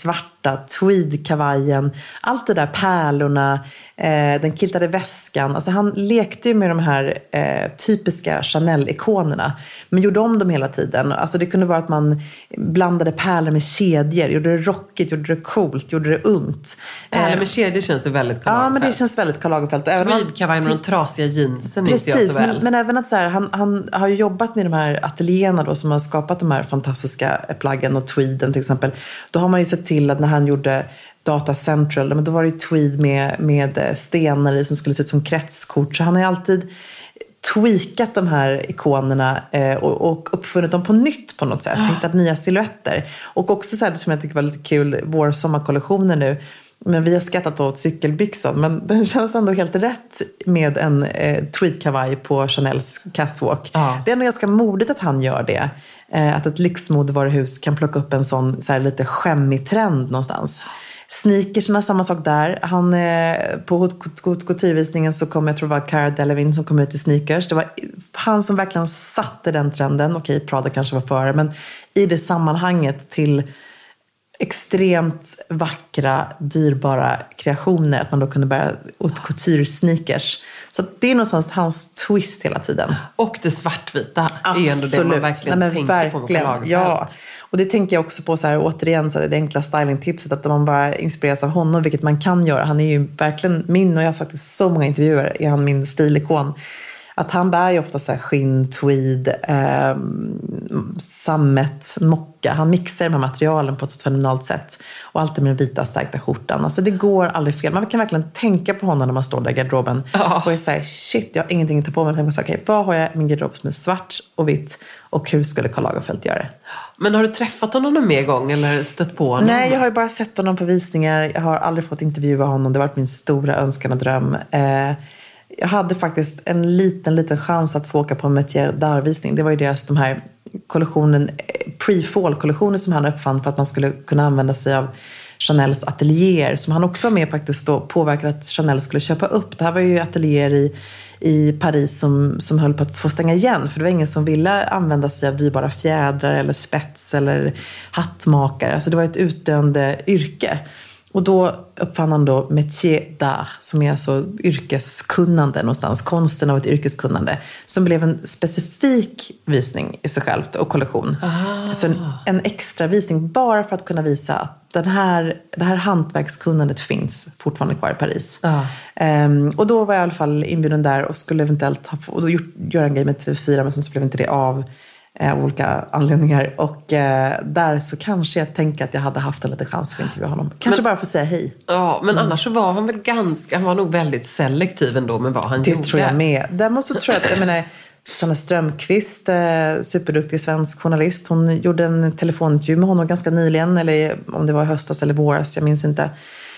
svarta, tweedkavajen, allt det där, pärlorna, den kiltade väskan. Alltså han lekte ju med de här typiska Chanel-ikonerna, men gjorde om dem hela tiden. Alltså det kunde vara att man blandade pärlor med kedjor, gjorde det rockigt, gjorde det coolt, gjorde det ungt. Pärlor med kedjor känns ju väldigt Karl Lagerfeld. Ja, men det känns väldigt Karl Lagerfeld. Tweedkavajen med de trasiga jeansen. Precis, men även att så här, han har ju jobbat med de här ateljéerna då, som har skapat de här fantastiska plaggen och tweeden till exempel. Då har man ju sett till att när han gjorde Data Central, men då var det ju tweed med stenar som skulle se ut som kretskort. Så han har ju alltid tweakat de här ikonerna och uppfunnit dem på nytt på något sätt. Hittat nya silhuetter. Och också så här, som jag tycker var lite kul, vår sommarkollektioner nu. Men vi har skattat åt cykelbyxan. Men den känns ändå helt rätt med en tweedkavaj på Chanels catwalk. Ja. Det är ändå ganska modigt att han gör det. Att ett lyxmodevaruhus kan plocka upp en sån så här lite skämmig trend någonstans. Sneakersna, samma sak där. Han, på couturevisningen så kom, jag tror det var Cara Delevingne som kom ut i sneakers. Det var han som verkligen satte den trenden. Okej, Prada kanske var före, men i det sammanhanget till extremt vackra, dyrbara kreationer, att man då kunde bära haute couture sneakers. Så det är någonstans hans twist hela tiden. Och det svartvita är ju ändå det man verkligen tänker på med Karl Lagerfeld. Ja, och det tänker jag också på så här, återigen, så här, det enkla stylingtipset, att man bara inspireras av honom, vilket man kan göra. Han är ju verkligen min, och jag har sagt i så många intervjuer, är han min stilikon. Att han bär ju ofta så här skinn, tweed, sammet, mocka. Han mixar de här materialen på ett fenomenalt sätt. Och alltid med den vita stärkta skjortan. Alltså det går aldrig fel. Man kan verkligen tänka på honom när man står där i garderoben. Och är så här, shit, jag har ingenting att ta på mig. Jag tänker, okej, vad har jag i min garderob som är svart och vitt? Och hur skulle Karl Lagerfeld göra det? Men har du träffat honom någon mer gång eller stött på honom? Nej, jag har ju bara sett honom på visningar. Jag har aldrig fått intervjua honom. Det har varit min stora önskan och dröm. Jag hade faktiskt en liten chans att få åka på en Metier d'Art-visning. Det var ju deras, de här kollektionen, pre-fall-kollektionen som han uppfann för att man skulle kunna använda sig av Chanels ateljéer, som han också var med faktiskt då påverkade att Chanel skulle köpa upp. Det här var ju ateljéer i Paris som höll på att få stänga igen, för det var ingen som ville använda sig av dyrbara fjädrar eller spets eller hattmakare. Alltså det var ett utdöende yrke. Och då uppfann han då métier d'art, som är alltså yrkeskunnande någonstans. Konsten av ett yrkeskunnande. Som blev en specifik visning i sig självt och kollektion. Alltså en extra visning bara för att kunna visa att det här hantverkskunnandet finns fortfarande kvar i Paris. Och då var jag i alla fall inbjuden där och skulle eventuellt göra en grej med TV4, men sen så blev inte det av olika anledningar. Och där så kanske jag tänker att jag hade haft en liten chans för att intervjua honom. Kanske bara för att säga hej. Ja, men annars så var han väl han var nog väldigt selektiv ändå med vad han gjorde. Det tror jag med. Däremot så tror jag att, jag menar, Susanne Strömqvist, superduktig svensk journalist. Hon gjorde en telefonintervju med honom ganska nyligen, eller om det var höstas eller våras, jag minns inte.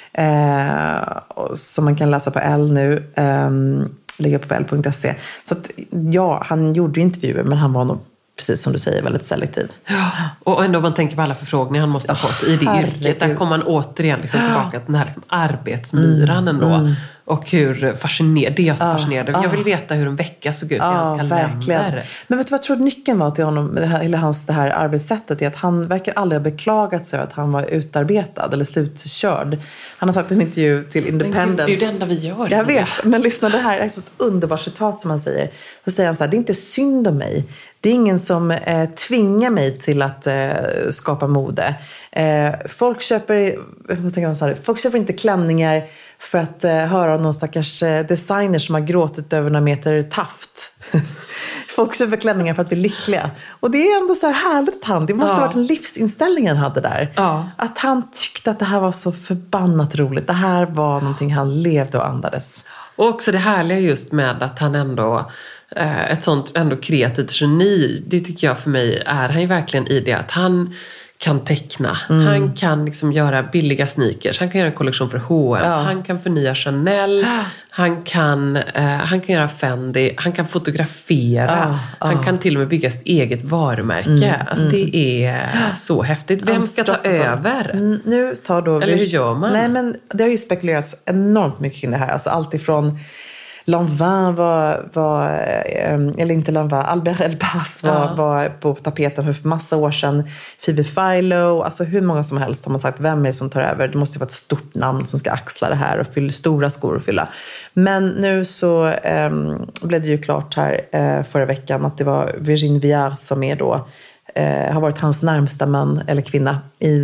Som man kan läsa på L nu. Ligger på l.se. Så att, ja, han gjorde intervjuer, men han var nog, precis som du säger, väldigt selektiv. Ja, och ändå man tänker på alla förfrågningar han måste ha fått i det yrket. Där kommer man återigen liksom tillbaka till den här liksom arbetsmyran ändå. Och hur fascinerande, det är jag så fascinerad. Jag vill veta hur en vecka såg ut i hans kalender. Verkligen. Men vet du vad jag tror nyckeln var till honom, eller hans det här arbetssättet, är att han verkar aldrig ha beklagat sig att han var utarbetad eller slutkörd. Han har sagt i en intervju till Independent. Det är ju det enda vi gör. Jag vet, men lyssna, det här är så ett underbart citat som han säger. Så säger han så här: det är inte synd om mig. Det är ingen som tvingar mig till att skapa mode. Folk köper inte klänningar för att höra om någon stackars designer som har gråtit över några meter taft. Folk köper klänningar för att bli lyckliga. Och det är ändå så här härligt att det måste ha varit en livsinställning han hade där. Att han tyckte att det här var så förbannat roligt. Det här var någonting han levde och andades. Och också det härliga just med att han ändå, ett sånt ändå kreativt geni, det tycker jag för mig är han ju verkligen i det att han kan teckna. Han kan liksom göra billiga sneakers. Han kan göra en kollektion för H&M. Han kan förnya Chanel. Han kan göra Fendi. Han kan fotografera. Han kan till och med bygga sitt eget varumärke. Alltså det är så häftigt. Vem ska ta över? Nu tar då eller hur gör man? Nej, men det har ju spekulerats enormt mycket kring det här. Alltså allt ifrån Lanvin var eller inte Lanvin, Albert Elbaz var på tapeten för massa år sedan. Phoebe Philo, alltså hur många som helst har man sagt, vem är det som tar över? Det måste ju vara ett stort namn som ska axla det här och fylla stora skor att fylla. Men nu så blev det ju klart här förra veckan att det var Virginie Viard som är då har varit hans närmsta man eller kvinna i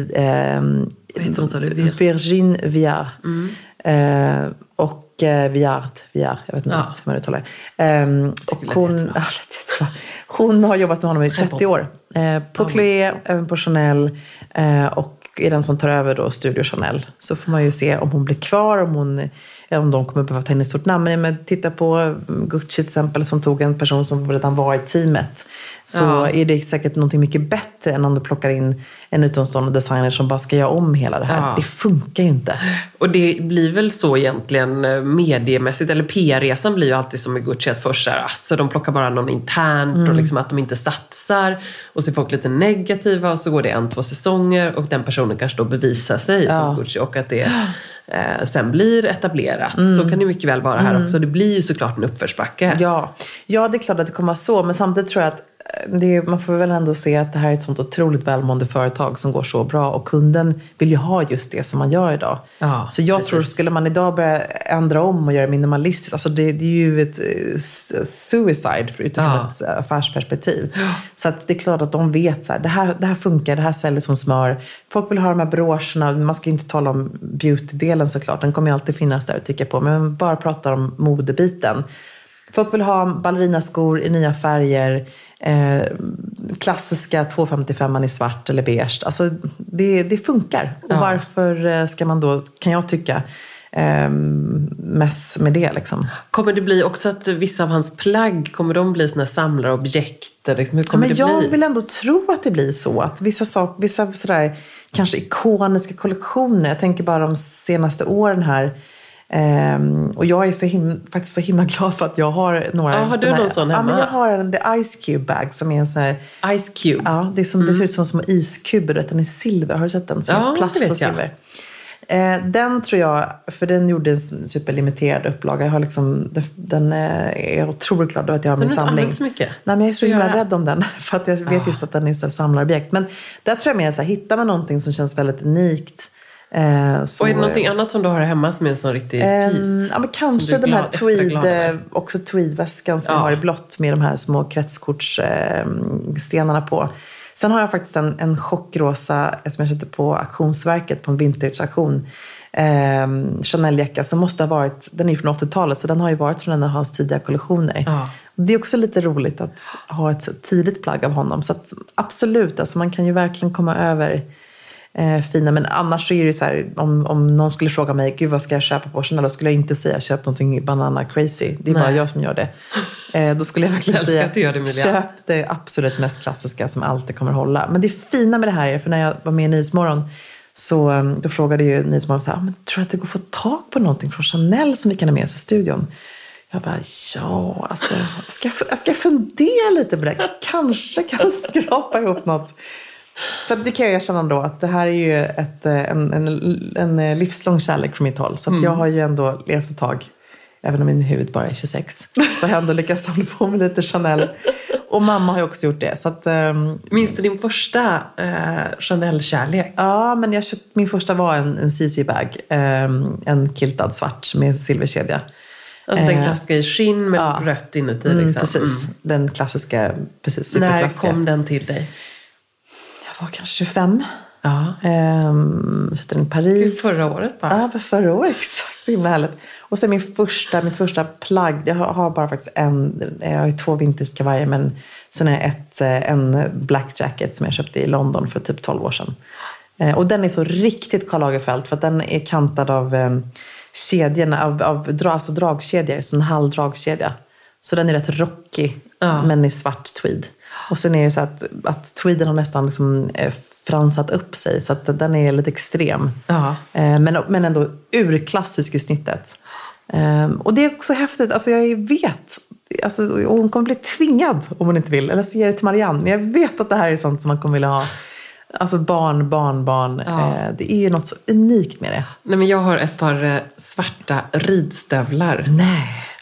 Virginie Viard. Och Viard, jag vet inte hur man uttalar det. Och hon har jobbat med honom i 30 år. På Chloé, även på Chanel och är den som tar över då Studio Chanel. Så får man ju se om hon blir kvar, om de kommer behöva ta in ett stort namn. Men titta på Gucci till exempel som tog en person som redan var i teamet. Så är det säkert någonting mycket bättre än om du plockar in en utomstående designer som bara ska göra om hela det här. Ja. Det funkar ju inte. Och det blir väl så egentligen mediemässigt, eller PR-resan blir ju alltid som med Gucci att först alltså de plockar bara någon internt och liksom att de inte satsar och så är folk lite negativa och så går det 1-2 säsonger och den personen kanske då bevisar sig som Gucci och att det sen blir etablerat. Så kan det mycket väl vara här också. Det blir ju såklart en uppförsbacke. Ja, det är klart att det kommer så. Men samtidigt tror jag att man får väl ändå se att det här är ett sånt otroligt välmående företag som går så bra. Och kunden vill ju ha just det som man gör idag. Ja, så jag tror, skulle man idag börja ändra om och göra minimalistiskt. Alltså det är ju ett suicide utifrån ett affärsperspektiv. Ja. Så att det är klart att de vet så här, det här funkar, det här säljer som smör. Folk vill ha de här broscherna. Man ska ju inte tala om beauty-delen såklart. Den kommer ju alltid finnas där att ticka på. Men man bara pratar om modebiten. Folk vill ha ballerinaskor i nya färger. Klassiska 255 i svart eller beige. Alltså det funkar. Och varför ska man då, kan jag tycka, mess med det liksom. Kommer det bli också att vissa av hans plagg, kommer de bli såna samlarobjekt? Liksom, hur kommer det bli? Jag vill ändå tro att det blir så. Att vissa sådär kanske ikoniska kollektioner. Jag tänker bara de senaste åren här. Och jag är faktiskt så himla glad för att jag har några. Har du någon sån hemma? Ja, men jag har en The Ice Cube bag som är en sån här Ice Cube. Ja, det ser ut som små iskuber. Den är silver. Har du sett den? Som plast och silver. Den tror jag, för den gjorde en superlimiterad upplaga. Jag har liksom, den är otroligt glad att jag har min samling. Men du så mycket? Nej, men jag är så himla rädd om den. För att jag vet just att den är så samlarobjekt. Men där tror jag mer så här, hittar man någonting som känns väldigt unikt. Och är det någonting annat som du har hemma som är en sån riktig piece? Ja, men kanske den här tweedväskan som jag har i blått med de här små kretskortsstenarna på. Sen har jag faktiskt en chockrosa som jag köpte på auktionsverket på en vintage-auktion. Chanel-jacka som måste ha varit, den är från 80-talet så den har ju varit från en av hans tidiga kollektioner. Ja. Det är också lite roligt att ha ett tidigt plagg av honom. Så att, absolut, alltså man kan ju verkligen komma över fina, men annars så är det så här, om någon skulle fråga mig, gud vad ska jag köpa på Chanel, då skulle jag inte säga köp någonting banana crazy, det är bara jag som gör det. Då skulle jag verkligen säga köp det absolut mest klassiska som alltid kommer hålla. Men det fina med det här är, för när jag var med i Nyhetsmorgon så då frågade ju Nyhetsmorgon så här, men tror du att det går att få tag på någonting från Chanel som vi kan ha med oss i studion? Jag bara, alltså jag ska fundera lite på det, kanske kan skrapa ihop något. För det kan jag erkänna då att det här är ju en livslång kärlek från mitt håll. Så att jag har ju ändå levt ett tag, även om min huvud bara är 26. Så jag har ändå lyckats samla på mig lite Chanel. Och mamma har ju också gjort det. Så att, minns du din första Chanel-kärlek? Ja, men min första var en CC-bag. En kiltad svart med silverkedja. Alltså den klassiska i skinn med rött inuti. Liksom. Precis, den klassiska, precis, superklassiska. När kom den till dig? Jag var kanske 25. Ja. Så i Paris. Förra året bara. Ja, förra året. Exakt, så himla härligt. Och sen mitt första plagg. Jag har bara faktiskt jag har ju 2 vinterskavajer, men sen är en black jacket som jag köpte i London för typ 12 år sedan. Och den är så riktigt Karl Lagerfeld, för att den är kantad av kedjorna, alltså dragkedjor, så en halv dragkedja. Så den är rätt rockig, men i svart tweed. Och sen är det så att tweeden har nästan liksom fransat upp sig, så att den är lite extrem. Men ändå urklassisk i snittet. Och det är också häftigt, alltså jag vet, alltså hon kommer bli tvingad om hon inte vill, eller så ger det till Marianne, men jag vet att det här är sånt som man kommer vilja ha. Alltså barn. Det är ju något så unikt med det. Nej, men jag har ett par svarta ridstövlar. Nej.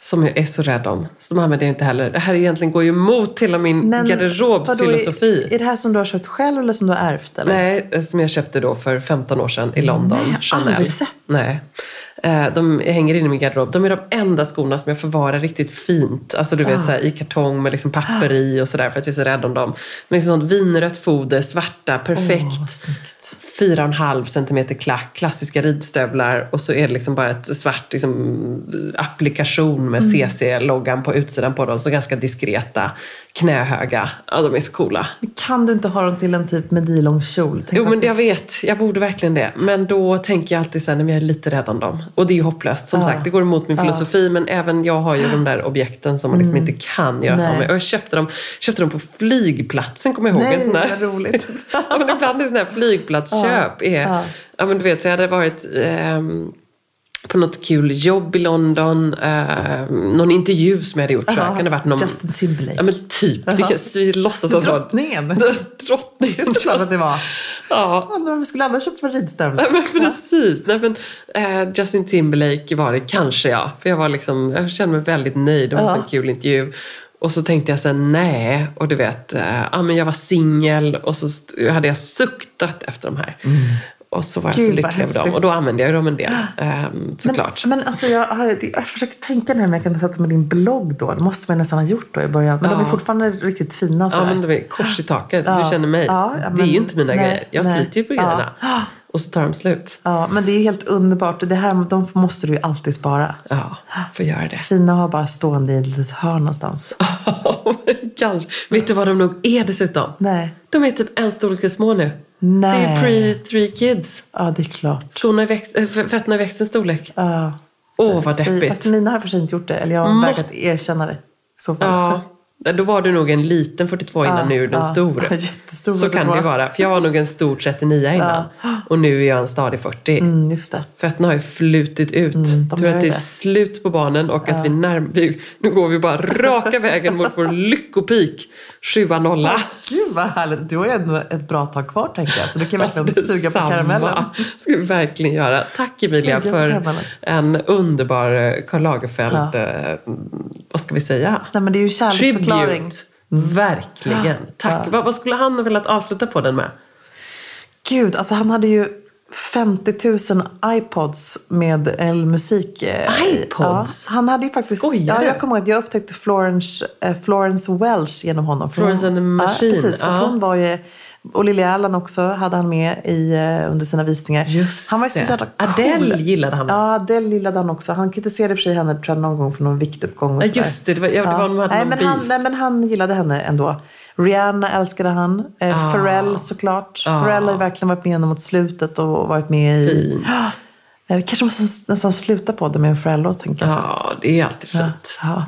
som jag är så rädd om. Så de använder jag inte heller. Det här egentligen går ju emot hela min garderobsfilosofi. Är det här som du har köpt själv eller som du har ärvt? Eller? Nej, som jag köpte då för 15 år sedan i London. Nej, jag har aldrig sett. Nej. De hänger in i min garderob. De är de enda skorna som jag förvarar riktigt fint. Alltså du vet så här, i kartong med liksom papper i och sådär. För att jag är så rädd om dem. Men liksom sånt vinrött foder, svarta, perfekt. Snyggt. 4,5 centimeter klack, klassiska ridstövlar. Och så är det liksom bara ett svart liksom, applikation med CC-loggan på utsidan på dem. Så ganska diskreta, knähöga. Ja, de är så coola. Kan du inte ha dem till en typ medilång kjol? Jo, men jag vet. Jag borde verkligen det. Men då tänker jag alltid så här, jag är lite rädd om dem. Och det är ju hopplöst. Som sagt, det går emot min filosofi. Men även jag har ju de där objekten som man liksom inte kan göra så med. Och jag köpte dem på flygplatsen, kommer jag ihåg. Nej, vad roligt. Ja, men ibland är sådana här flygplatsköp ja, men du vet, så jag hade varit på något kul jobb i London, någon intervju som jag hade gjort, så kan det varit någon Justin Timberlake. Ja, men typ. Vi låtsas att drottningen. Drottningen. Det är så klart att det var. Ja. Vi skulle aldrig köpt för ridstövlar. Ja, men precis. Nej, men, Justin Timberlake var det kanske, ja. För jag kände mig väldigt nöjd. Det var en kul intervju. Och så tänkte jag så här, nej. Och du vet, men jag var singel. Och så hade jag suktat efter de här. Och så var jag så lycklig över dem. Och då använde jag dem en del, såklart. Men alltså jag försöker tänka när jag kan sätta med din blogg då. Det måste man nästan ha gjort då i början. Men de är fortfarande riktigt fina. Ja, men de är kors i taket. Du känner mig. Det är ju inte mina grejer. Jag sliter ju på grejerna. Och så tar de slut. Ja, men det är ju helt underbart. Det här, de måste du ju alltid spara. Ja, får göra det. Fina har bara stående i ett litet hörn någonstans. Kanske. Vet du vad de nog är dessutom? Nej. De är typ en storlek för små nu. Nej. Det är pre-3 kids. Ja, det är klart. Fötterna i växten storlek. Ja. Vad deppigt. Fast mina har för sig inte gjort det. Eller jag har vägrat erkänna det. Så fall. Ja. Då var du nog en liten 42 innan, nu är du en stor. Jättestor. Så kan det vara. För jag var nog en stor 39 innan. Och nu är jag en stadig 40. Just det. Fötterna har ju flutit ut. Tror att det är slut på barnen. Och att nu går vi bara raka vägen mot vår lyckopik. 7-0. Gud vad härligt. Du har ju ändå ett bra tag kvar, tänker jag. Så du kan verkligen suga på karamellen. Ska vi verkligen göra. Tack Emilia för en underbar Karl Lagerfeld. Vad ska vi säga? Nej, men det är ju kärleksförklaring. Verkligen. Tack. Vad skulle han ha velat avsluta på den med? Gud, alltså han hade ju 50 000 iPods med musik. iPods? Han hade ju faktiskt... jag kommer ihåg att jag upptäckte Florence Welch genom honom. Florence and the Machine. Precis, för att hon var ju... Och Lily Allen också hade han med under sina visningar. Just han var så jävla cool. Adele gillade han. Ja, Adele gillade han också. Han kritiserade för sig henne, tror jag, någon gång för någon viktuppgång. Och just det, det var men han gillade henne ändå. Rihanna älskade han. Pharrell såklart. Pharrell har ju verkligen varit med mot slutet och varit med i... Kanske måste nästan sluta på det med en Pharrell, tänker jag. Ja, det är alltid fint. Ja.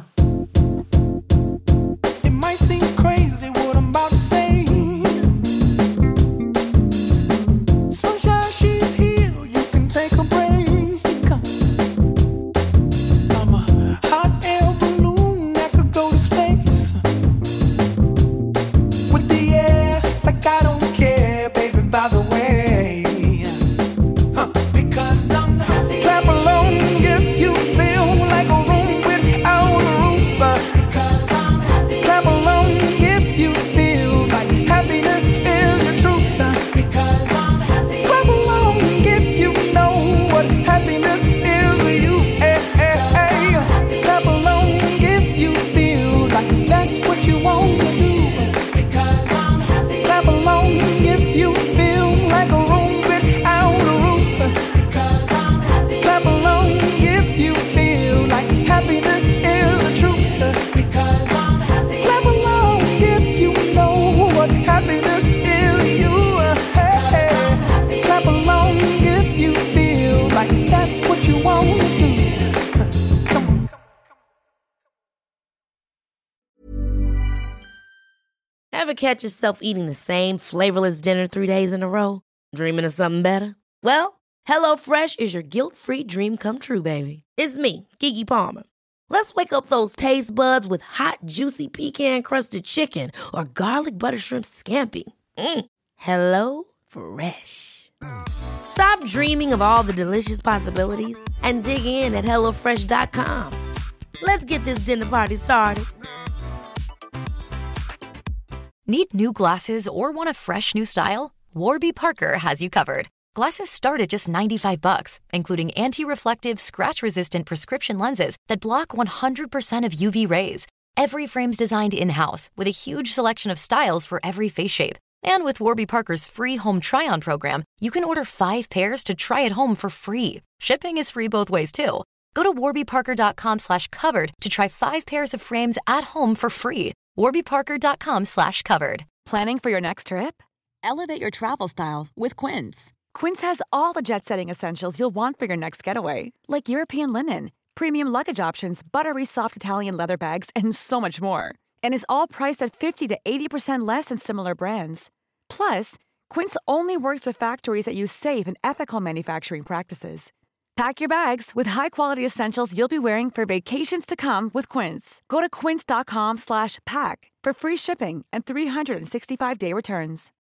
Ever catch yourself eating the same flavorless dinner 3 days in a row? Dreaming of something better? Well, HelloFresh is your guilt-free dream come true, baby. It's me, Keke Palmer. Let's wake up those taste buds with hot, juicy pecan-crusted chicken or garlic butter shrimp scampi. Hello Fresh. Stop dreaming of all the delicious possibilities and dig in at HelloFresh.com. Let's get this dinner party started. Need new glasses or want a fresh new style? Warby Parker has you covered. Glasses start at just $95, including anti-reflective, scratch-resistant prescription lenses that block 100% of UV rays. Every frame's designed in-house with a huge selection of styles for every face shape. And with Warby Parker's free home try-on program, you can order 5 pairs to try at home for free. Shipping is free both ways, too. Go to warbyparker.com/covered to try 5 pairs of frames at home for free. warbyparker.com/covered. Planning for your next trip? Elevate your travel style with Quince. Quince has all the jet-setting essentials you'll want for your next getaway, like European linen, premium luggage options, buttery soft Italian leather bags, and so much more. And is all priced at 50 to 80% less than similar brands. Plus, Quince only works with factories that use safe and ethical manufacturing practices. Pack your bags with high-quality essentials you'll be wearing for vacations to come with Quince. Go to quince.com/pack for free shipping and 365-day returns.